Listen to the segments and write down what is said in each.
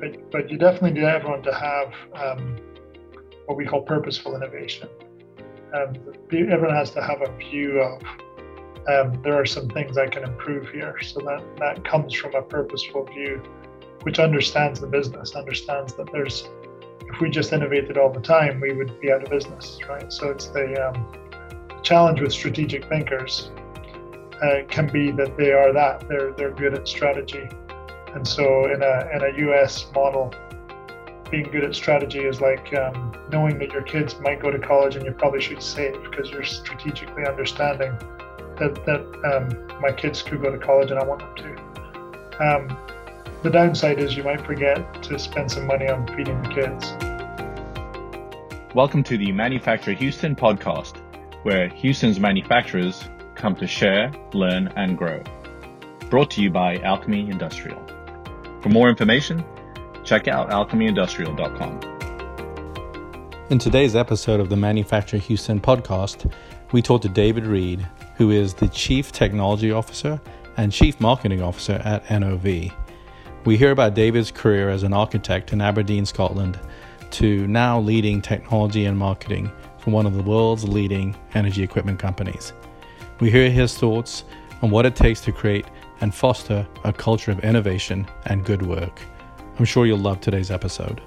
but you definitely need everyone to have what we call purposeful innovation. Everyone has to have a view of there are some things I can improve here. So that comes from a purposeful view, which understands the business, understands that if we just innovated all the time, we would be out of business, right? So it's the challenge with strategic thinkers can be that they're good at strategy. And so in a US model, being good at strategy is like knowing that your kids might go to college and you probably should save because you're strategically understanding that my kids could go to college and I want them to. The downside is you might forget to spend some money on feeding the kids. Welcome to the Manufacture Houston podcast, where Houston's manufacturers come to share, learn, and grow. Brought to you by Alchemy Industrial. For more information, check out alchemyindustrial.com. In today's episode of the Manufacture Houston podcast, we talked to David Reed, who is the Chief Technology Officer and Chief Marketing Officer at NOV. We hear about David's career as an architect in Aberdeen, Scotland, to now leading technology and marketing for one of the world's leading energy equipment companies. We hear his thoughts on what it takes to create and foster a culture of innovation and good work. I'm sure you'll love today's episode.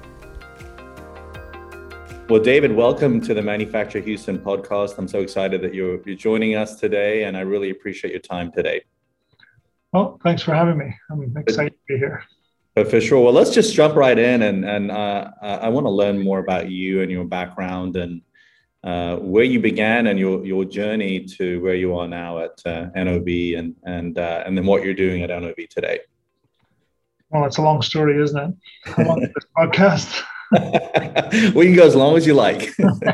Well, David, welcome to the Manufacture Houston podcast. I'm so excited that you're joining us today, and I really appreciate your time today. Well, thanks for having me. I'm excited to be here. For sure. Well, let's just jump right in, and I want to learn more about you and your background and where you began and your journey to where you are now at NOV, and then what you're doing at NOV today. Well, it's a long story, isn't it? How long is this podcast? We can go as long as you like.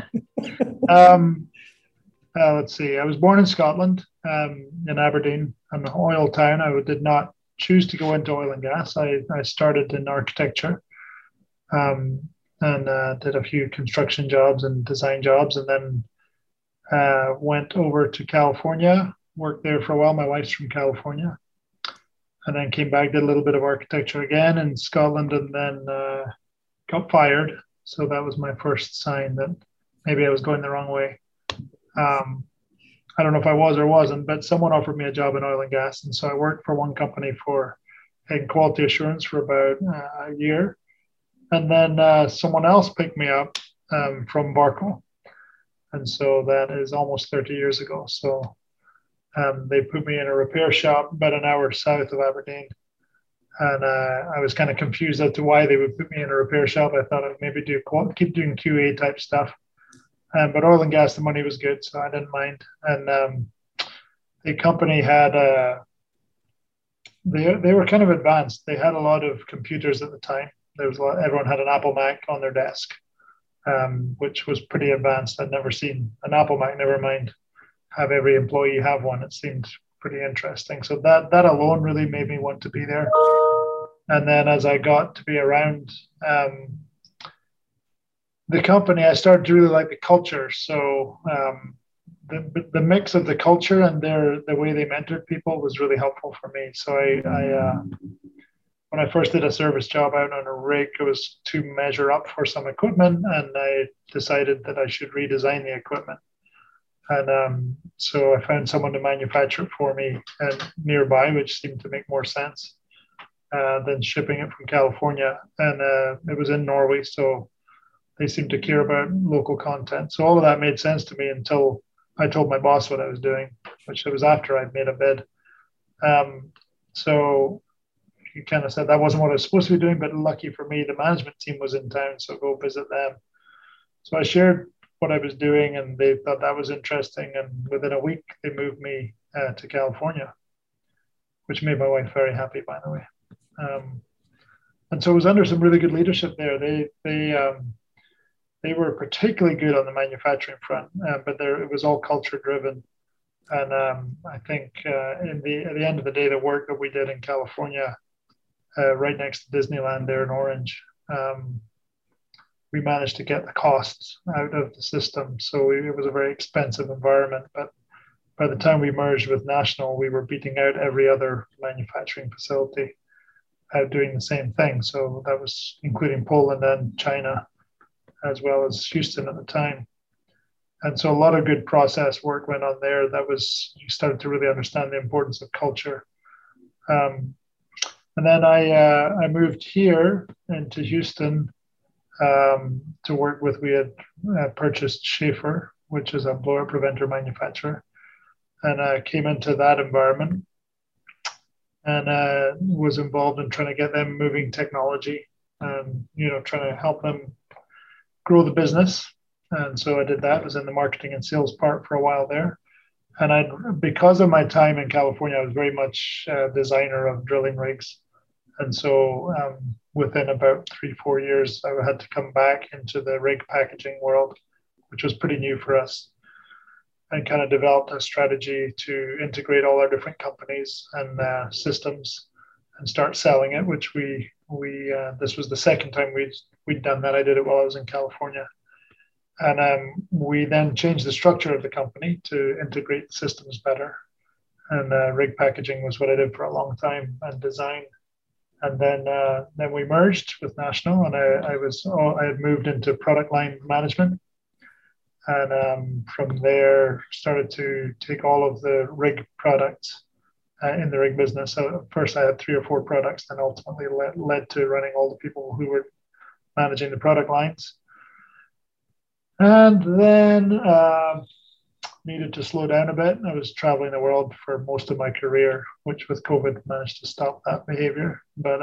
Let's see. I was born in Scotland, in Aberdeen, an oil town. I did not choose to go into oil and gas. I started in architecture and did a few construction jobs and design jobs, and then went over to California, worked there for a while. My wife's from California. And then came back, did a little bit of architecture again in Scotland, and then got fired. So that was my first sign that maybe I was going the wrong way. I don't know if I was or wasn't, but someone offered me a job in oil and gas. And so I worked for one company in quality assurance for about a year. And then someone else picked me up from Barco. And so that is almost 30 years ago. So they put me in a repair shop about an hour south of Aberdeen. And I was kind of confused as to why they would put me in a repair shop. I thought I'd maybe keep doing QA type stuff. But oil and gas, the money was good, so I didn't mind. And the company had, they were kind of advanced. They had a lot of computers at the time. Everyone had an Apple Mac on their desk, which was pretty advanced. I'd never seen an Apple Mac, never mind have every employee have one. It seemed pretty interesting. So that alone really made me want to be there. And then as I got to be around the company, I started to really like the culture. So the mix of the culture and the way they mentored people was really helpful for me. So I when I first did a service job out on a rig, it was to measure up for some equipment, and I decided that I should redesign the equipment. And so I found someone to manufacture it for me nearby, which seemed to make more sense than shipping it from California. And it was in Norway, so they seemed to care about local content. So all of that made sense to me until I told my boss what I was doing, which it was after I'd made a bid. So he kind of said that wasn't what I was supposed to be doing, but lucky for me, the management team was in town, so go visit them. So I shared what I was doing, and they thought that was interesting. And within a week, they moved me to California, which made my wife very happy, by the way. And so it was under some really good leadership there. They were particularly good on the manufacturing front, but it was all culture driven. And I think at the end of the day, the work that we did in California, right next to Disneyland there in Orange, we managed to get the costs out of the system. So it was a very expensive environment. But by the time we merged with National, we were beating out every other manufacturing facility. doing the same thing. So that was including Poland and China, as well as Houston at the time. And so a lot of good process work went on there. You started to really understand the importance of culture. And then I moved here into Houston to work with. We had purchased Schaefer, which is a blower preventer manufacturer, and I came into that environment and was involved in trying to get them moving technology and trying to help them grow the business. And so I did that. I was in the marketing and sales part for a while there. And because of my time in California, I was very much a designer of drilling rigs. And so within about 3-4 years, I had to come back into the rig packaging world, which was pretty new for us, and kind of developed a strategy to integrate all our different companies and systems and start selling it, which this was the second time we'd done that. I did it while I was in California. And we then changed the structure of the company to integrate the systems better. And rig packaging was what I did for a long time, and design. And then we merged with National, and I had moved into product line management. And from there, started to take all of the rig products in the rig business. So first I had 3 or 4 products, then ultimately led to running all the people who were managing the product lines. And then needed to slow down a bit. I was traveling the world for most of my career, which with COVID managed to stop that behavior. But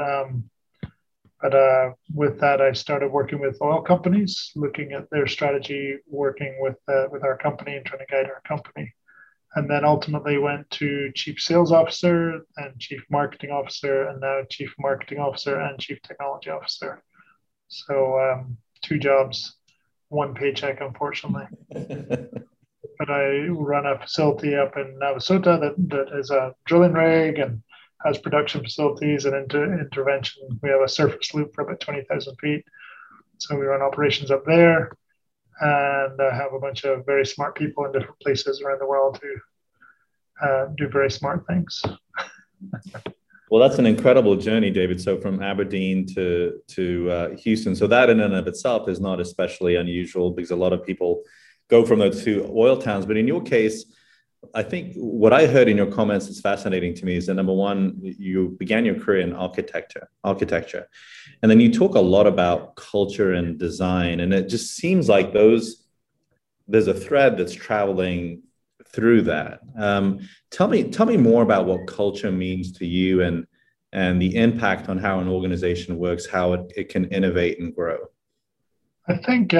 with that, I started working with oil companies, looking at their strategy, working with our company and trying to guide our company. And then ultimately went to Chief Sales Officer and Chief Marketing Officer, and now Chief Marketing Officer and Chief Technology Officer. So 2 jobs. 1 paycheck, unfortunately. But I run a facility up in Navasota that is a drilling rig and has production facilities and intervention. We have a surface loop for about 20,000 feet. So we run operations up there, and I have a bunch of very smart people in different places around the world who do very smart things. Well, that's an incredible journey, David. So from Aberdeen to Houston. So that in and of itself is not especially unusual, because a lot of people go from those 2 oil towns. But in your case, I think what I heard in your comments that's fascinating to me is that, number one, you began your career in architecture. And then you talk a lot about culture and design. And it just seems like there's a thread that's traveling through that. Tell me more about what culture means to you and the impact on how an organization works, how it can innovate and grow. I think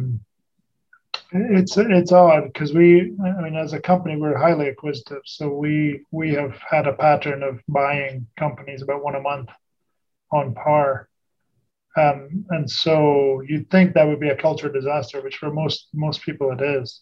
it's odd because as a company, we're highly acquisitive. So we have had a pattern of buying companies about 1 a month on par. And so you'd think that would be a culture disaster, which for most people it is.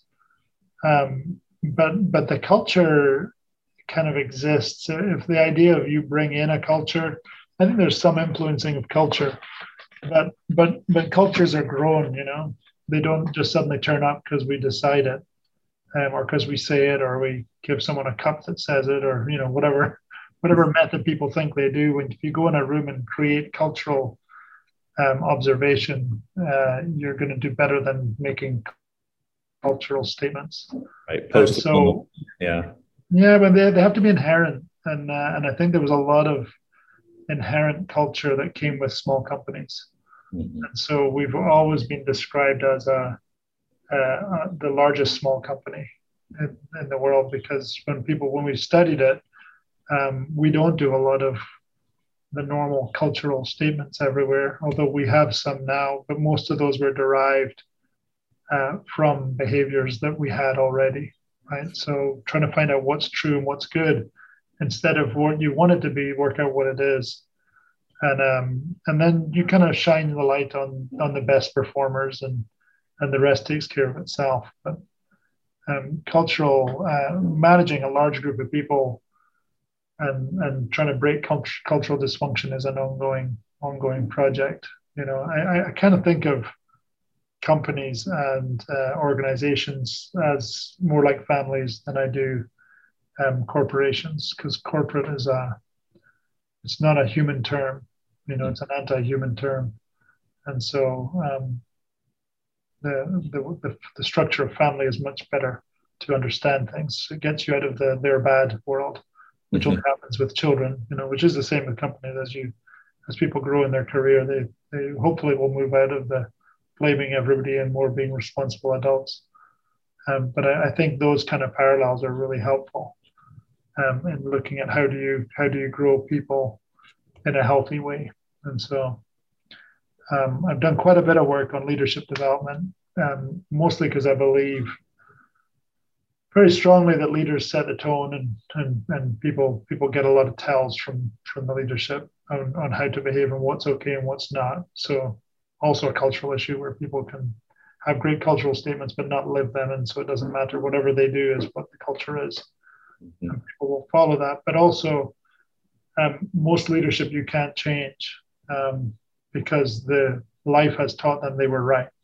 But the culture kind of exists. If the idea of you bring in a culture, I think there's some influencing of culture, but cultures are grown. They don't just suddenly turn up because we decide it, or because we say it, or we give someone a cup that says it, or whatever method people think they do. If you go in a room and create cultural observation, you're going to do better than making cultural statements. Right. But they have to be inherent, and I think there was a lot of inherent culture that came with small companies. Mm-hmm. And so we've always been described as the largest small company in the world, because when we studied it, we don't do a lot of the normal cultural statements everywhere, although we have some now, but most of those were derived from behaviors that we had already, right? So trying to find out what's true and what's good, instead of what you want it to be, work out what it is. And then you kind of shine the light on the best performers, and the rest takes care of itself. But cultural, managing a large group of people and trying to break cultural dysfunction is an ongoing project. I kind of think of companies and organizations as more like families than I do corporations, because corporate it's not a human term. It's an anti-human term. And so the structure of family is much better to understand things. It gets you out of the their bad world, which only happens with children, which is the same with companies. As people grow in their career, they hopefully will move out of the blaming everybody and more being responsible adults. But I think those kind of parallels are really helpful in looking at how do you grow people in a healthy way. And so I've done quite a bit of work on leadership development, mostly because I believe very strongly that leaders set the tone, and people get a lot of tells from the leadership on how to behave and what's okay and what's not. So also a cultural issue where people can have great cultural statements but not live them, and so it doesn't matter, whatever they do is what the culture is. And people will follow that. But also most leadership you can't change because the life has taught them they were right.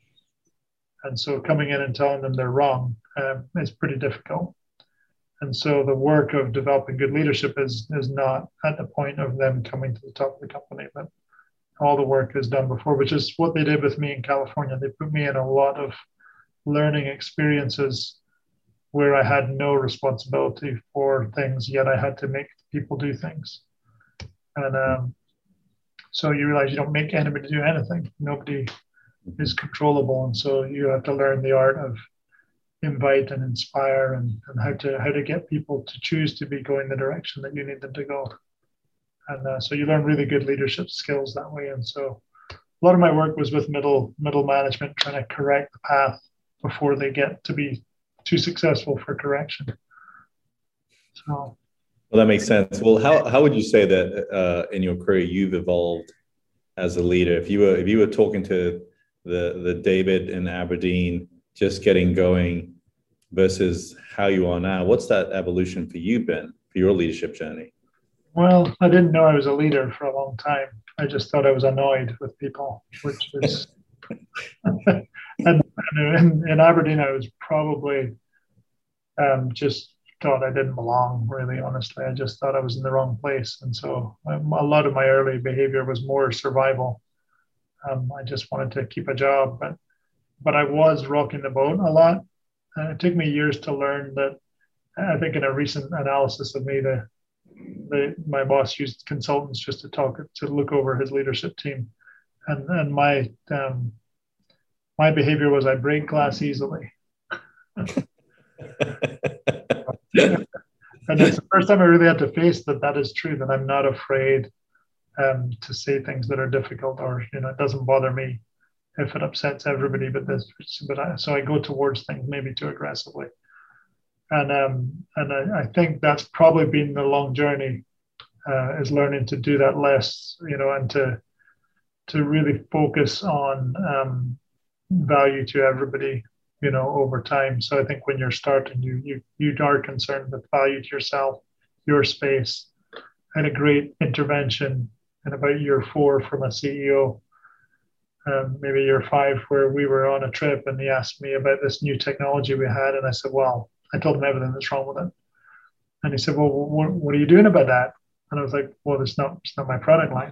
And so coming in and telling them they're wrong is pretty difficult. And so the work of developing good leadership is not at the point of them coming to the top of the company, but all the work is done before, which is what they did with me in California. They put me in a lot of learning experiences where I had no responsibility for things, yet I had to make people do things. And so you realize you don't make anybody do anything. Nobody is controllable. And so you have to learn the art of invite and inspire and how to get people to choose to be going the direction that you need them to go. And so you learn really good leadership skills that way. And so a lot of my work was with middle management, trying to correct the path before they get to be too successful for correction. So, well, that makes sense. Well, how would you say that in your career you've evolved as a leader? If you were talking to the David in Aberdeen just getting going versus how you are now, what's that evolution for you been for your leadership journey? Well, I didn't know I was a leader for a long time. I just thought I was annoyed with people, which is, and in Aberdeen, I was probably just thought I didn't belong, really, honestly. I just thought I was in the wrong place. And so a lot of my early behavior was more survival. I just wanted to keep a job, but I was rocking the boat a lot. It took me years to learn that. I think in a recent analysis of me, my boss used consultants just to look over his leadership team, and my behavior was I break glass easily. And it's the first time I really had to face that is true, that I'm not afraid to say things that are difficult, or it doesn't bother me if it upsets everybody. So I go towards things maybe too aggressively. And I think that's probably been the long journey, is learning to do that less, and to really focus on value to everybody, over time. So I think when you're starting, you are concerned with value to yourself, your space. I had a great intervention in about year 4 from a CEO, maybe year 5, where we were on a trip and he asked me about this new technology we had, and I said, well, I told him everything that's wrong with it. And he said, well, what are you doing about that? And I was like, well, it's not my product line.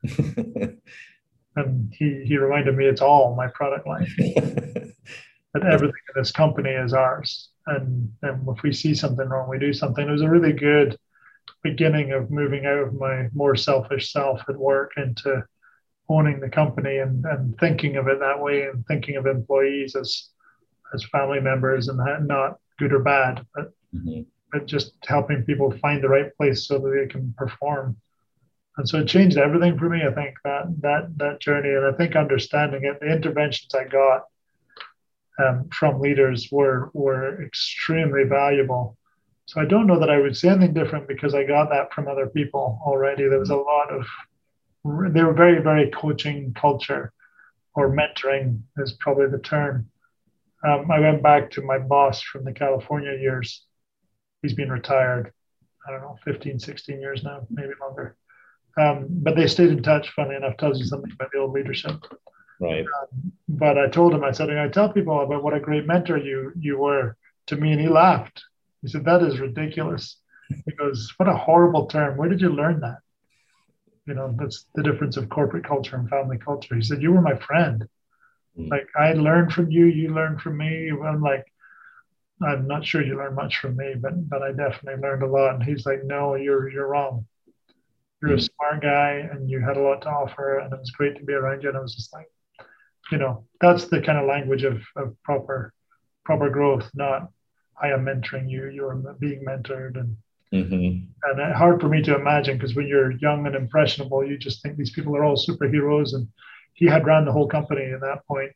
And he reminded me it's all my product line. That everything in this company is ours. And if we see something wrong, we do something. It was a really good beginning of moving out of my more selfish self at work into owning the company and thinking of it that way, and thinking of employees as family members, and not good or bad, but just helping people find the right place so that they can perform. And so it changed everything for me. I think that journey, and I think understanding it, the interventions I got from leaders were extremely valuable. So I don't know that I would say anything different because I got that from other people already. There was a lot of, they were very, very coaching culture, or mentoring is probably the term. I went back to my boss from the California years. He's been retired, I don't know, 15, 16 years now, maybe longer. But they stayed in touch, funny enough, tells you something about the old leadership. Right. But I told him, I said, I tell people about what a great mentor you were to me. And he laughed. He said, that is ridiculous. He goes, what a horrible term. Where did you learn that? that's the difference of corporate culture and family culture. He said, you were my friend. Mm. Like, I learned from you, you learned from me. I'm like, I'm not sure you learned much from me, but I definitely learned a lot. And he's like, no, you're wrong. You're a smart guy and you had a lot to offer, and it was great to be around you. And I was just like, that's the kind of language of proper growth, not I am mentoring you, you're being mentored. And hard for me to imagine, because when you're young and impressionable, you just think these people are all superheroes. And he had ran the whole company at that point.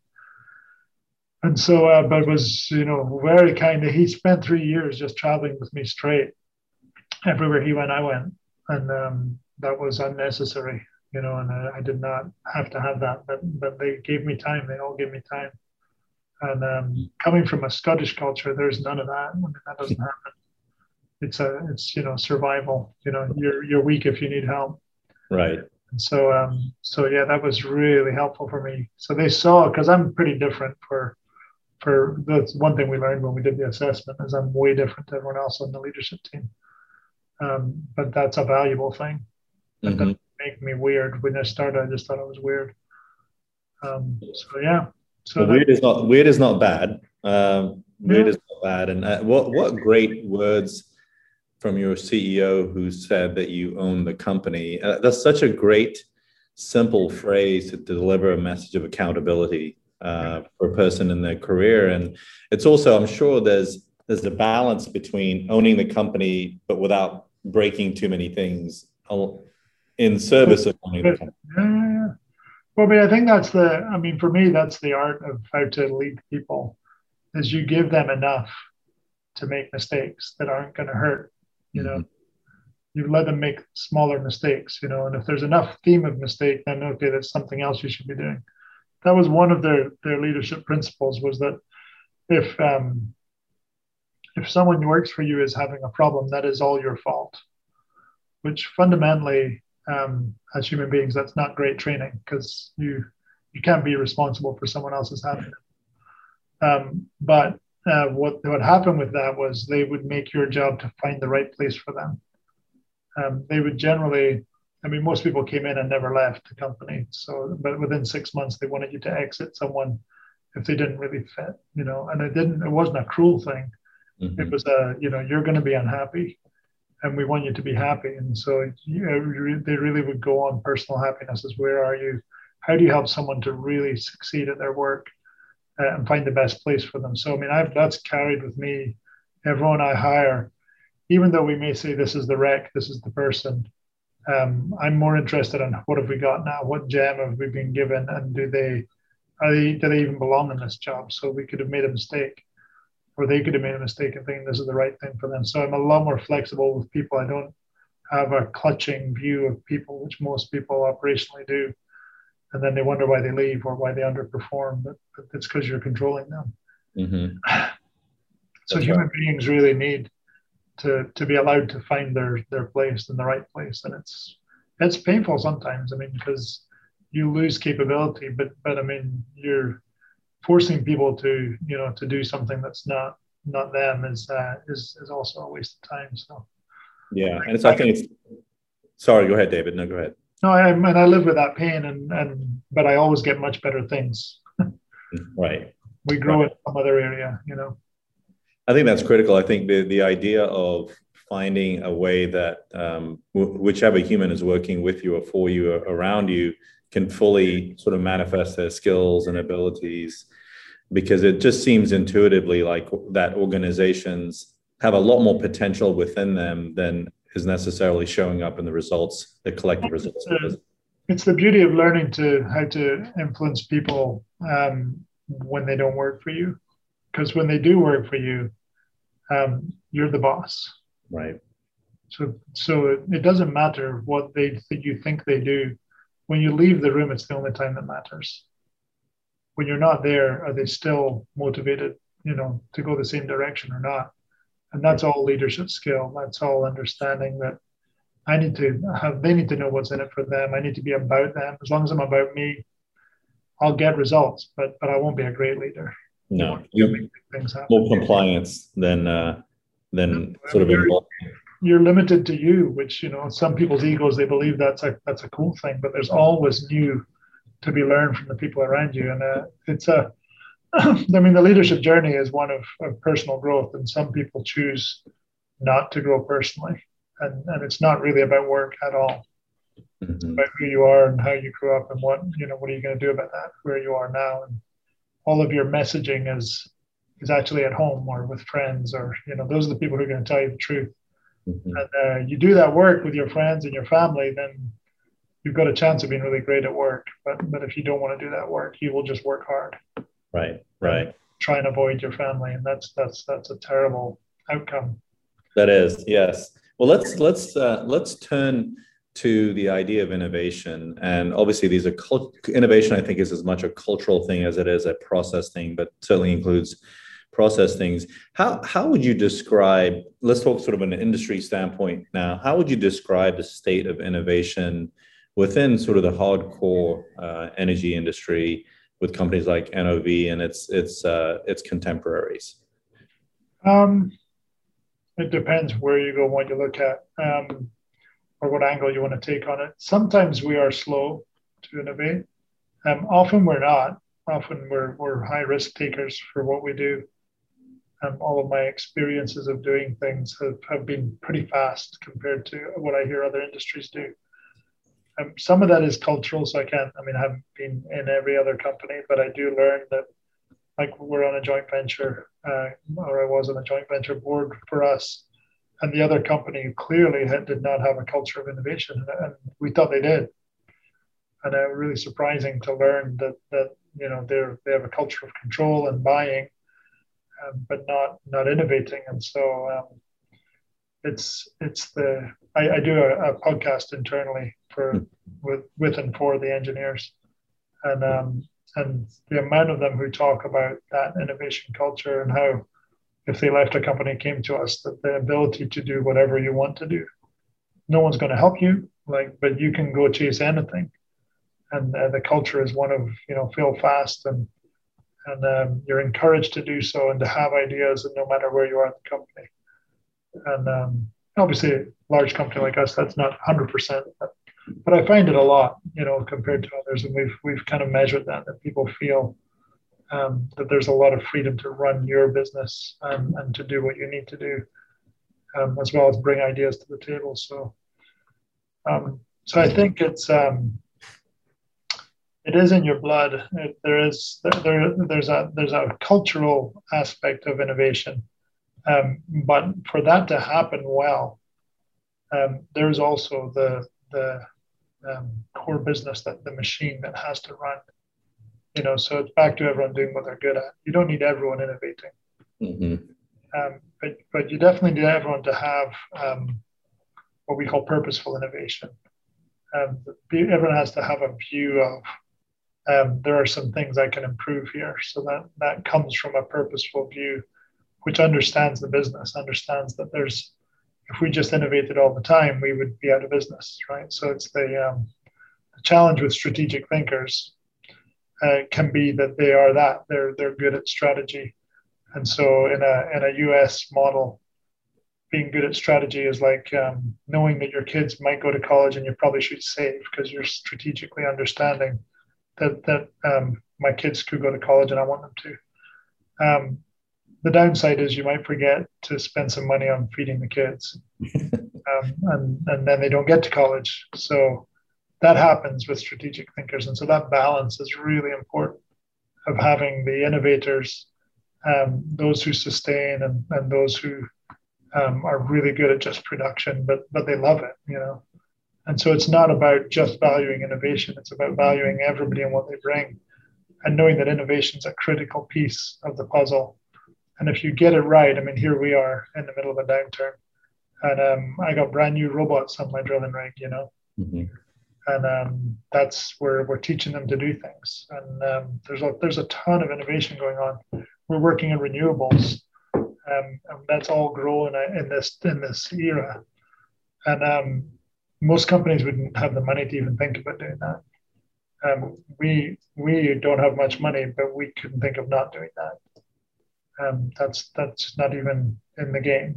And so, but it was, very kind of, he spent 3 years just traveling with me straight. Everywhere he went, I went. And that was unnecessary, and I did not have to have that, but they gave me time. They all gave me time. And coming from a Scottish culture, there's none of that. I mean, that doesn't happen. It's survival. You're weak if you need help. Right. And so yeah, that was really helpful for me. So they saw, because I'm pretty different for that's one thing we learned when we did the assessment, is I'm way different to everyone else on the leadership team. But that's a valuable thing. That doesn't make me weird. When I started, I just thought I was weird. So yeah. So well, weird is not bad. Weird is not bad. And what great words from your CEO, who said that you own the company. That's such a great, simple phrase to deliver a message of accountability for a person in their career. And it's also, I'm sure there's a balance between owning the company, but without breaking too many things in service of owning the company. Yeah. Well, I think for me, that's the art of how to lead people, is you give them enough to make mistakes that aren't going to hurt. You let them make smaller mistakes, and if there's enough theme of mistake, then okay, that's something else you should be doing. That was one of their leadership principles, was that if someone who works for you is having a problem, that is all your fault, which fundamentally, as human beings, that's not great training, because you can't be responsible for someone else's happiness. But what happened with that was they would make your job to find the right place for them. They would generally, most people came in and never left the company. But within 6 months, they wanted you to exit someone if they didn't really fit, and it wasn't a cruel thing. It was you're going to be unhappy, and we want you to be happy. And so they really would go on personal happiness. Is where are you? How do you help someone to really succeed at their work and find the best place for them? So, that's carried with me. Everyone I hire, even though we may say this is the rec, this is the person, I'm more interested in what have we got now? What gem have we been given? And do they even belong in this job? So we could have made a mistake, or they could have made a mistake and thinking this is the right thing for them. So I'm a lot more flexible with people. I don't have a clutching view of people, which most people operationally do. And then they wonder why they leave or why they underperform, but it's because you're controlling them. So human beings really need to be allowed to find their place in the right place. And it's painful sometimes, because you lose capability, but you're forcing people to do something that's not them is also a waste of time. So yeah, and I think it's sorry, go ahead, David. No, go ahead. No, I live with that pain, but I always get much better things. Right. We grow in some other area, I think that's critical. I think the idea of finding a way that whichever human is working with you or for you or around you can fully sort of manifest their skills and abilities, because it just seems intuitively like that organizations have a lot more potential within them than is necessarily showing up in the results, the collective results. It's the beauty of learning how to influence people when they don't work for you, because when they do work for you, you're the boss. Right. So it doesn't matter what you think they do. When you leave the room, it's the only time that matters. When you're not there, are they still motivated, to go the same direction or not? And that's all leadership skill. That's all understanding that they need to know what's in it for them. I need to be about them. As long as I'm about me, I'll get results, but I won't be a great leader. No, more compliance than sort of involvement. you're limited to you, which, some people's egos, they believe that's a cool thing, but there's always new to be learned from the people around you. And I mean, the leadership journey is one of personal growth, and some people choose not to grow personally. And it's not really about work at all. It's about who you are and how you grew up and what are you going to do about that, where you are now. And all of your messaging is actually at home or with friends, or, those are the people who are going to tell you the truth. And you do that work with your friends and your family, then you've got a chance of being really great at work. But if you don't want to do that work, you will just work hard. Right. Try and avoid your family, and that's a terrible outcome. That is, yes. Well, let's turn to the idea of innovation, and obviously these are innovation. I think is as much a cultural thing as it is a process thing, but certainly includes process things. How would you describe? Let's talk sort of an industry standpoint now. How would you describe the state of innovation within sort of the hardcore energy industry with companies like NOV and its contemporaries? It depends where you go, what you look at, or what angle you want to take on it. Sometimes we are slow to innovate. Often we're not. Often we're high risk takers for what we do. All of my experiences of doing things have been pretty fast compared to what I hear other industries do. Some of that is cultural, so I haven't been in every other company, but I do learn that, like, we're on a joint venture, or I was on a joint venture board for us, and the other company clearly did not have a culture of innovation, and we thought they did. And really surprising to learn that they have a culture of control and buying, but not innovating. And so I do a podcast internally with and for the engineers, and the amount of them who talk about that innovation culture and how, if they left a company, came to us, that the ability to do whatever you want to do, no one's going to help you, but you can go chase anything. And the culture is one of, feel fast and you're encouraged to do so and to have ideas, and no matter where you are in the company. And obviously, a large company like us, that's not 100%, but I find it a lot, compared to others. And we've kind of measured that people feel that there's a lot of freedom to run your business and to do what you need to do, as well as bring ideas to the table. So I think it is in your blood. There's a cultural aspect of innovation, but for that to happen well, there's also the core business, that the machine that has to run. So it's back to everyone doing what they're good at. You don't need everyone innovating, but you definitely need everyone to have what we call purposeful innovation. Everyone has to have a view of there are some things I can improve here. So that comes from a purposeful view, which understands the business, understands that if we just innovated all the time, we would be out of business, right? So it's the challenge with strategic thinkers can be that they're good at strategy. And so in a US model, being good at strategy is like knowing that your kids might go to college and you probably should save because you're strategically understanding that my kids could go to college and I want them to. The downside is you might forget to spend some money on feeding the kids, and then they don't get to college. So that happens with strategic thinkers. And so that balance is really important, of having the innovators, those who sustain and those who are really good at just production, but they love it, And so it's not about just valuing innovation. It's about valuing everybody and what they bring, and knowing that innovation is a critical piece of the puzzle. And if you get it right, here we are in the middle of a downturn, and I got brand new robots on my drilling rig, and that's where we're teaching them to do things. And there's a ton of innovation going on. We're working in renewables, and that's all growing in this era. And most companies wouldn't have the money to even think about doing that. We don't have much money, but we couldn't think of not doing that. That's not even in the game.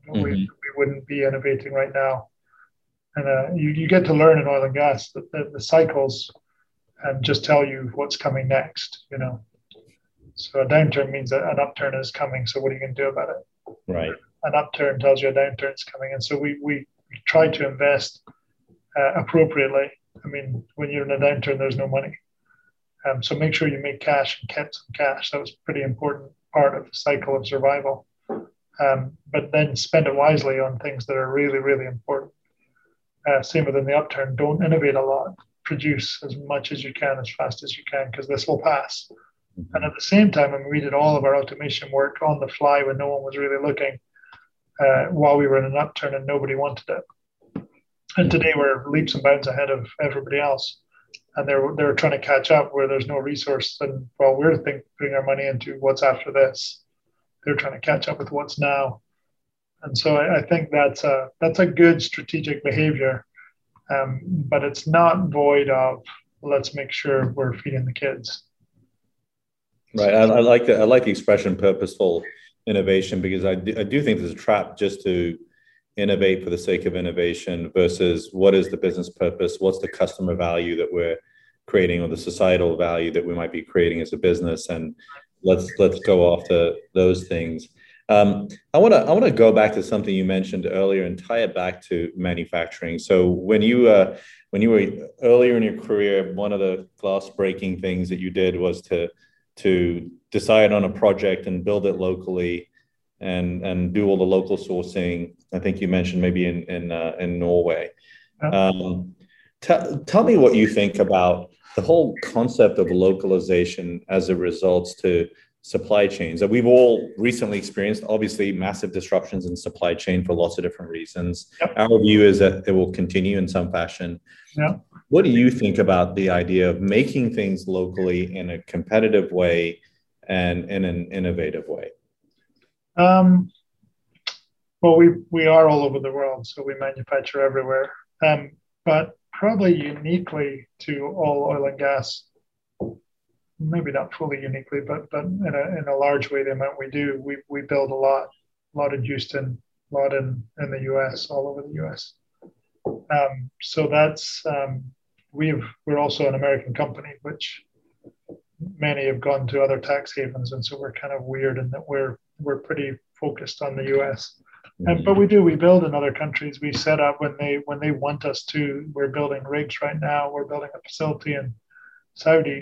We wouldn't be innovating right now. And you get to learn in oil and gas that the cycles just tell you what's coming next. So a downturn means that an upturn is coming. So what are you going to do about it? Right. An upturn tells you a downturn is coming, and so we try to invest appropriately. I mean, when you're in a downturn, there's no money. So make sure you make cash and kept some cash. That was a pretty important part of the cycle of survival. But then spend it wisely on things that are really, really important. Same within the upturn. Don't innovate a lot. Produce as much as you can, as fast as you can, because this will pass. Mm-hmm. And at the same time, I mean, we did all of our automation work on the fly when no one was really looking while we were in an upturn and nobody wanted it. And today we're leaps and bounds ahead of everybody else. And they're trying to catch up where there's no resource. And while we're putting our money into what's after this, they're trying to catch up with what's now. And so I think that's a good strategic behavior, but it's not void of let's make sure we're feeding the kids. Right. I like the expression purposeful innovation, because I do think there's a trap just to innovate for the sake of innovation versus what is the business purpose, what's the customer value that we're creating, or the societal value that we might be creating as a business, and let's go after those things. I want to go back to something you mentioned earlier and tie it back to manufacturing. So when you were earlier in your career, one of the glass breaking things that you did was to decide on a project and build it locally and do all the local sourcing. I think you mentioned maybe in Norway. Tell me what you think about the whole concept of localization as it results to supply chains that we've all recently experienced. Obviously, massive disruptions in supply chain for lots of different reasons. Yep. Our view is that it will continue in some fashion. Yep. What do you think about the idea of making things locally in a competitive way and in an innovative way? Well, we are all over the world, so we manufacture everywhere. But probably uniquely to all oil and gas, maybe not fully uniquely, but in a large way, the amount we do, we build a lot in Houston, a lot in the US, all over the US. So that's we're also an American company, which many have gone to other tax havens, and so we're kind of weird in that we're pretty focused on the US. But we build in other countries. We set up when they want us to. We're building rigs right now. We're building a facility in Saudi.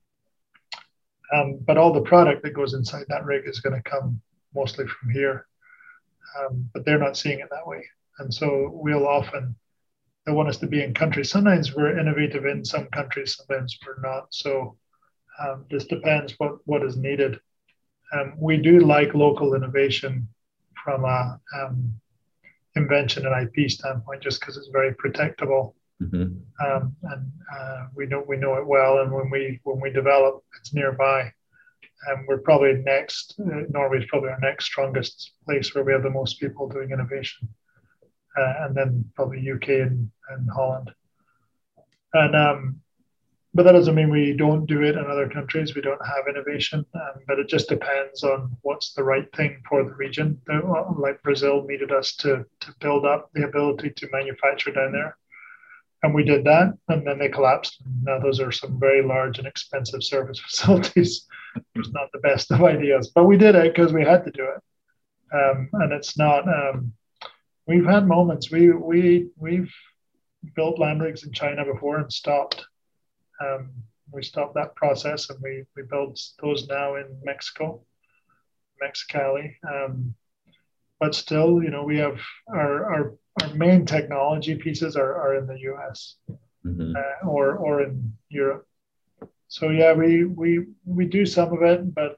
But all the product that goes inside that rig is going to come mostly from here. But they're not seeing it that way. And so they want us to be in countries. Sometimes we're innovative in some countries, sometimes we're not. So this depends what is needed. We do like local innovation from a invention and IP standpoint, just because it's very protectable. Mm-hmm. And we know it well. And when we develop, it's nearby. And we're probably next. Norway is probably our next strongest place where we have the most people doing innovation, and then probably UK and Holland. And but that doesn't mean we don't do it in other countries. We don't have innovation, but it just depends on what's the right thing for the region. Like Brazil needed us to build up the ability to manufacture down there. And we did that, and then they collapsed. Now those are some very large and expensive service facilities. It was not the best of ideas, but we did it because we had to do it. And it's not. We've had moments. We've built land rigs in China before and stopped. We stopped that process, and we build those now in Mexicali. But still, we have our main technology pieces are in the US, mm-hmm. or in Europe. So yeah, we do some of it, but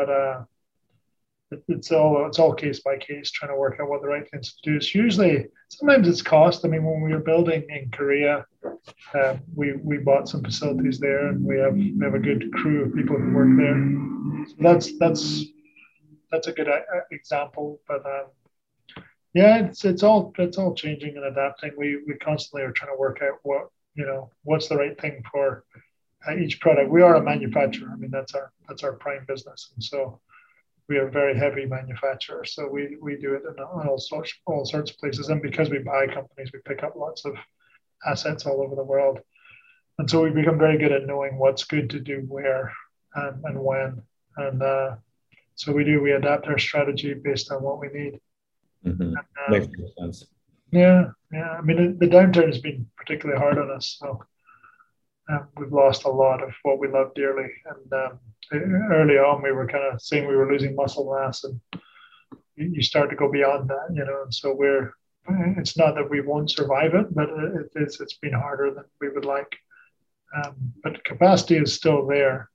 it's all case by case, trying to work out what the right things to do. It's sometimes it's cost. I mean, when we were building in Korea, we bought some facilities there, and we have a good crew of people who work there. So that's a good example. But yeah, it's all changing and adapting. We constantly are trying to work out what's the right thing for each product. We are a manufacturer. I mean, that's our prime business, and so we are a very heavy manufacturer, so we do it in all sorts of places. And because we buy companies, we pick up lots of assets all over the world, and so we become very good at knowing what's good to do where and when. And so we adapt our strategy based on what we need. Mm-hmm. Makes sense. Yeah. I mean, the downturn has been particularly hard on us. So we've lost a lot of what we love dearly. And early on, we were kind of saying we were losing muscle mass, and you start to go beyond that, And so it's not that we won't survive it, but it's been harder than we would like. But capacity is still there.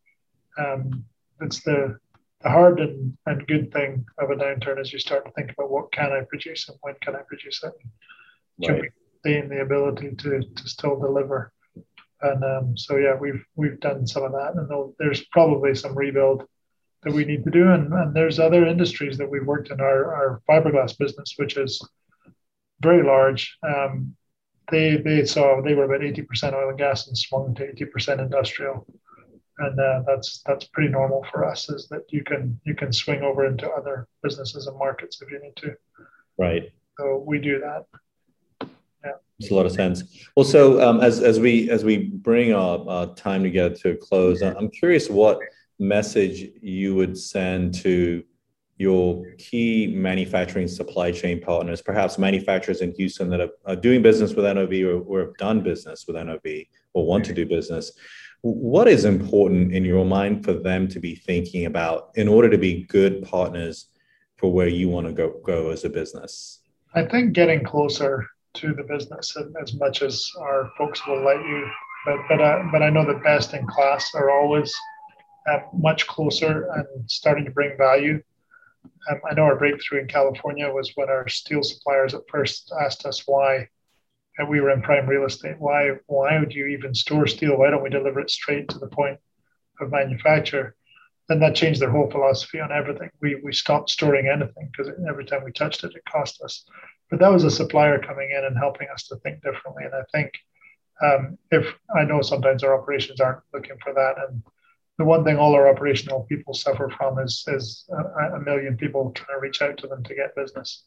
It's the hard and good thing of a downturn is you start to think about what can I produce and when can I produce it? Can we maintain the ability to still deliver? And so we've done some of that, and there's probably some rebuild that we need to do. And there's other industries that we've worked in. Our fiberglass business, which is very large. They were about 80% oil and gas and swung to 80% industrial. And that's pretty normal for us, is that you can swing over into other businesses and markets if you need to. Right. So we do that. Yeah, makes a lot of sense. Also, as we bring our time together to a close, I'm curious what message you would send to your key manufacturing supply chain partners, perhaps manufacturers in Houston that are doing business with NOV or have done business with NOV or want to do business. What is important in your mind for them to be thinking about in order to be good partners for where you want to go as a business? I think getting closer to the business as much as our folks will let you, but I know the best in class are always much closer and starting to bring value. I know our breakthrough in California was when our steel suppliers at first asked us why. And we were in prime real estate. Why would you even store steel? Why don't we deliver it straight to the point of manufacture? Then that changed their whole philosophy on everything. We stopped storing anything because every time we touched it, it cost us. But that was a supplier coming in and helping us to think differently. And I think if I know sometimes our operations aren't looking for that. And the one thing all our operational people suffer from is a million people trying to reach out to them to get business.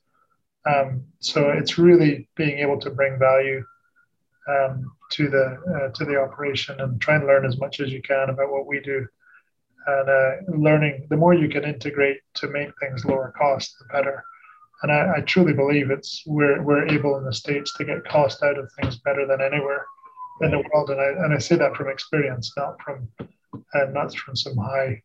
So it's really being able to bring value to the operation and try and learn as much as you can about what we do. And learning, the more you can integrate to make things lower cost, the better. And I truly believe we're able in the States to get cost out of things better than anywhere in the world. And I say that from experience, not from some high,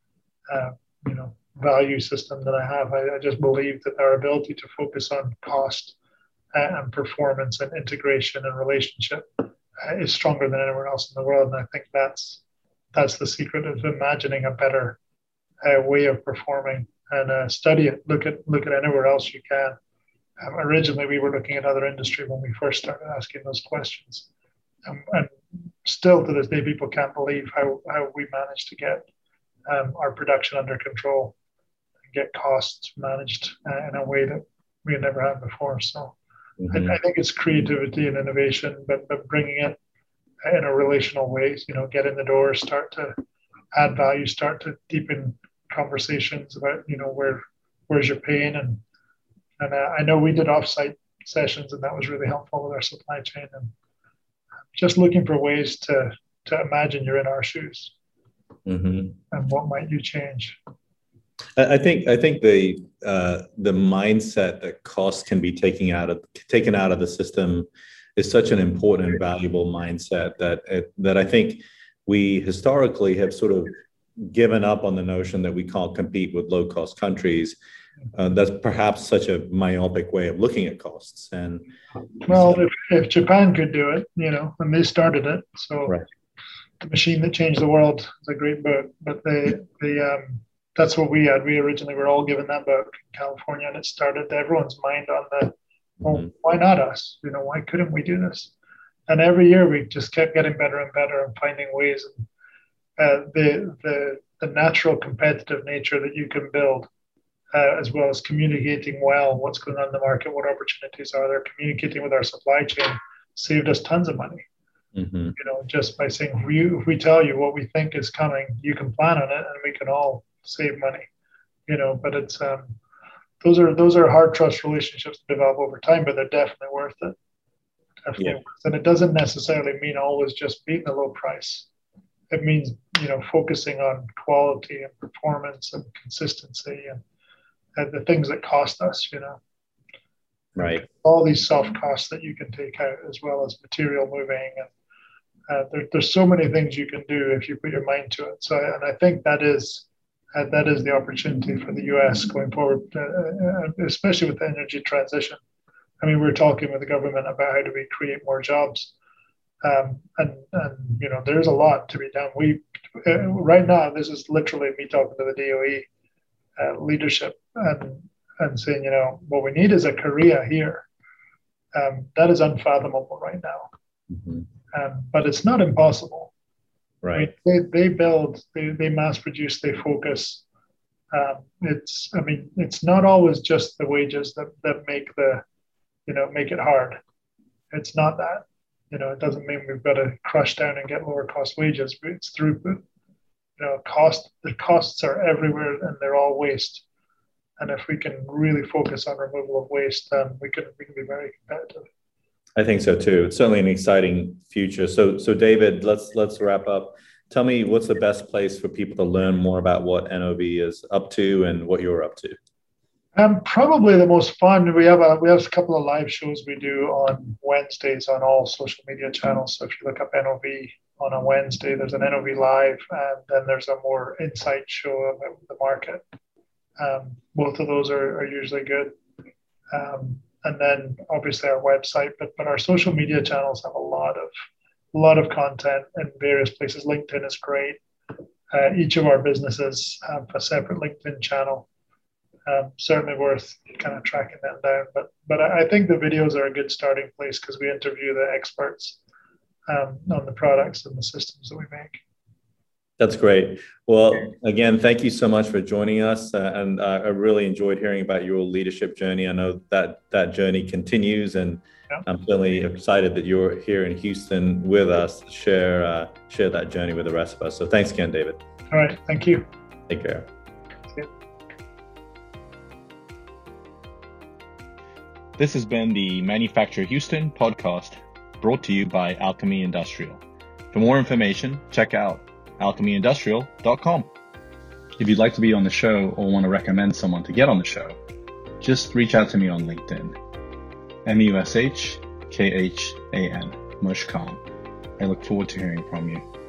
value system that I have. I just believe that our ability to focus on cost and performance and integration and relationship is stronger than anywhere else in the world. And I think that's the secret of imagining a better way of performing and study it. Look at anywhere else you can. Originally, we were looking at other industry when we first started asking those questions. And still to this day, people can't believe how we managed to get our production under control, get costs managed in a way that we had never had before. So I think it's creativity and innovation, but bringing it in a relational way, get in the door, start to add value, start to deepen conversations about, where's your pain. And I know we did offsite sessions, and that was really helpful with our supply chain, and just looking for ways to imagine you're in our shoes and what might you change. I think the mindset that costs can be taken out of the system is such an important and valuable mindset that I think we historically have sort of given up on the notion that we can't compete with low cost countries. That's perhaps such a myopic way of looking at costs. And if Japan could do it, when they started it, so right. The Machine That Changed the World is a great book, but that's what we had. We originally were all given that book in California, and it started everyone's mind on why not us? Why couldn't we do this? And every year we just kept getting better and better and finding ways. And the natural competitive nature that you can build, as well as communicating well what's going on in the market, what opportunities are there, communicating with our supply chain, saved us tons of money. Just by saying, if we tell you what we think is coming, you can plan on it, and we can all save money. But it's those are hard trust relationships to develop over time, but they're definitely worth it. Definitely worth it. And it doesn't necessarily mean always just being the low price. It means focusing on quality and performance and consistency and the things that cost us. Right. All these soft costs that you can take out, as well as material moving, and there's so many things you can do if you put your mind to it. So, and I think that is the opportunity for the U.S. going forward, especially with the energy transition. I mean, we're talking with the government about how do we create more jobs, and there's a lot to be done. Right now, this is literally me talking to the DOE leadership and saying, what we need is a Korea here. That is unfathomable right now. Mm-hmm. But it's not impossible. Right. They build, they mass produce, they focus. It's not always just the wages that make make it hard. It's not that. It doesn't mean we've got to crush down and get lower cost wages, but it's throughput. The costs are everywhere and they're all waste. And if we can really focus on removal of waste, then we can be very competitive. I think so too. It's certainly an exciting future. So David, let's wrap up. Tell me, what's the best place for people to learn more about what NOV is up to and what you're up to? Probably the most fun. We have a couple of live shows we do on Wednesdays on all social media channels. So if you look up NOV on a Wednesday, there's an NOV live, and then there's a more insight show about the market. Both of those are usually good. And then obviously our website, but our social media channels have a lot of content in various places. LinkedIn is great. Each of our businesses have a separate LinkedIn channel. Certainly worth kind of tracking that down. But I think the videos are a good starting place because we interview the experts on the products and the systems that we make. That's great. Well, again, thank you so much for joining us. And I really enjoyed hearing about your leadership journey. I know that journey continues, and I'm certainly excited that you're here in Houston with us to share that journey with the rest of us. So thanks again, David. All right. Thank you. Take care. This has been the Manufacture Houston podcast, brought to you by Alchemy Industrial. For more information, check out alchemyindustrial.com. If you'd like to be on the show or want to recommend someone to get on the show, just reach out to me on LinkedIn. MUSHKHAN, Mushkan. I look forward to hearing from you.